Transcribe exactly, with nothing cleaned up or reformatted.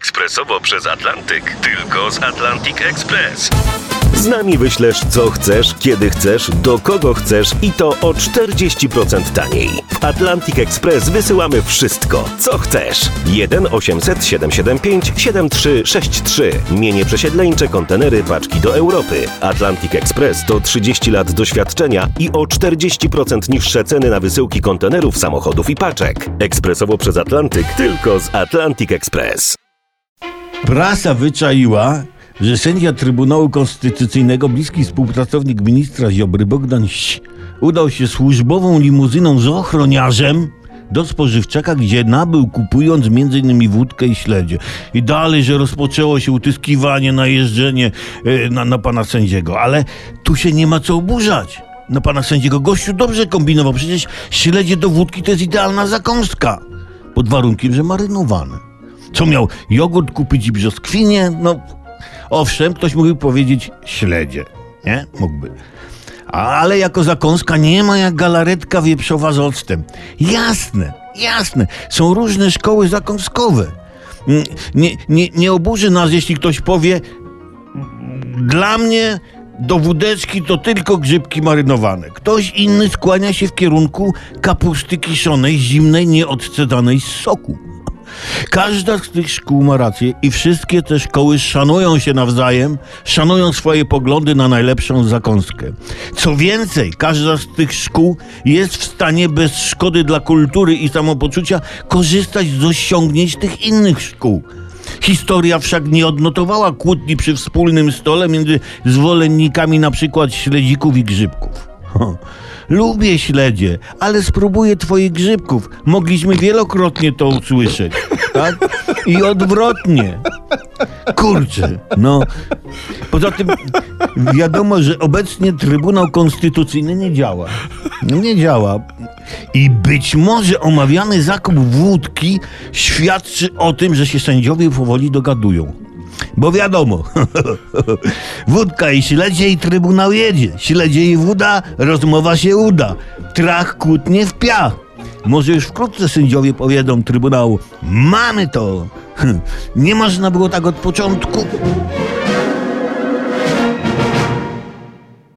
ekspresowo przez Atlantyk. Tylko z Atlantic Express. Z nami wyślesz co chcesz, kiedy chcesz, do kogo chcesz i to o czterdzieści procent taniej. W Atlantic Express wysyłamy wszystko, co chcesz. jeden osiemset siedemset siedemdziesiąt pięć siedemdziesiąt trzy sześćdziesiąt trzy. Mienie przesiedleńcze, kontenery, paczki do Europy. Atlantic Express to trzydzieści lat doświadczenia i o czterdzieści procent niższe ceny na wysyłki kontenerów, samochodów i paczek. Ekspresowo przez Atlantyk, tylko z Atlantic Express. Prasa wyczaiła, że sędzia Trybunału Konstytucyjnego, bliski współpracownik ministra Ziobry, Bogdan Ś., udał się służbową limuzyną z ochroniarzem do spożywczaka, gdzie nabył, kupując między innymi wódkę i śledzie. I dalej, że rozpoczęło się utyskiwanie, najeżdżenie yy, na, na pana sędziego. Ale tu się nie ma co oburzać na pana sędziego. Gościu dobrze kombinował. Przecież śledzie do wódki to jest idealna zakąska. Pod warunkiem, że marynowane. Co miał? Jogurt kupić i brzoskwinie? No, owszem, ktoś mógłby powiedzieć śledzie, nie? Mógłby. Ale jako zakąska nie ma jak galaretka wieprzowa z octem. Jasne, jasne. Są różne szkoły zakąskowe. Nie, nie, nie oburzy nas, jeśli ktoś powie: dla mnie do wódeczki to tylko grzybki marynowane. Ktoś inny skłania się w kierunku kapusty kiszonej, zimnej, nieodcedanej z soku. Każda z tych szkół ma rację i wszystkie te szkoły szanują się nawzajem, szanują swoje poglądy na najlepszą zakąskę. Co więcej, każda z tych szkół jest w stanie bez szkody dla kultury i samopoczucia korzystać z osiągnięć tych innych szkół. Historia wszak nie odnotowała kłótni przy wspólnym stole między zwolennikami na przykład śledzików i grzybków. Lubię śledzie, ale spróbuję twoich grzybków. Mogliśmy wielokrotnie to usłyszeć, tak? I odwrotnie. Kurczę, no. Poza tym wiadomo, że obecnie Trybunał Konstytucyjny nie działa. Nie działa. I być może omawiany zakup wódki świadczy o tym, że się sędziowie powoli dogadują. Bo wiadomo, wódka i śledzie i trybunał jedzie. Śledzie i woda, rozmowa się uda. Trach kłótnie w piach. Może już wkrótce sędziowie powiedzą Trybunału: mamy to. Nie można było tak od początku.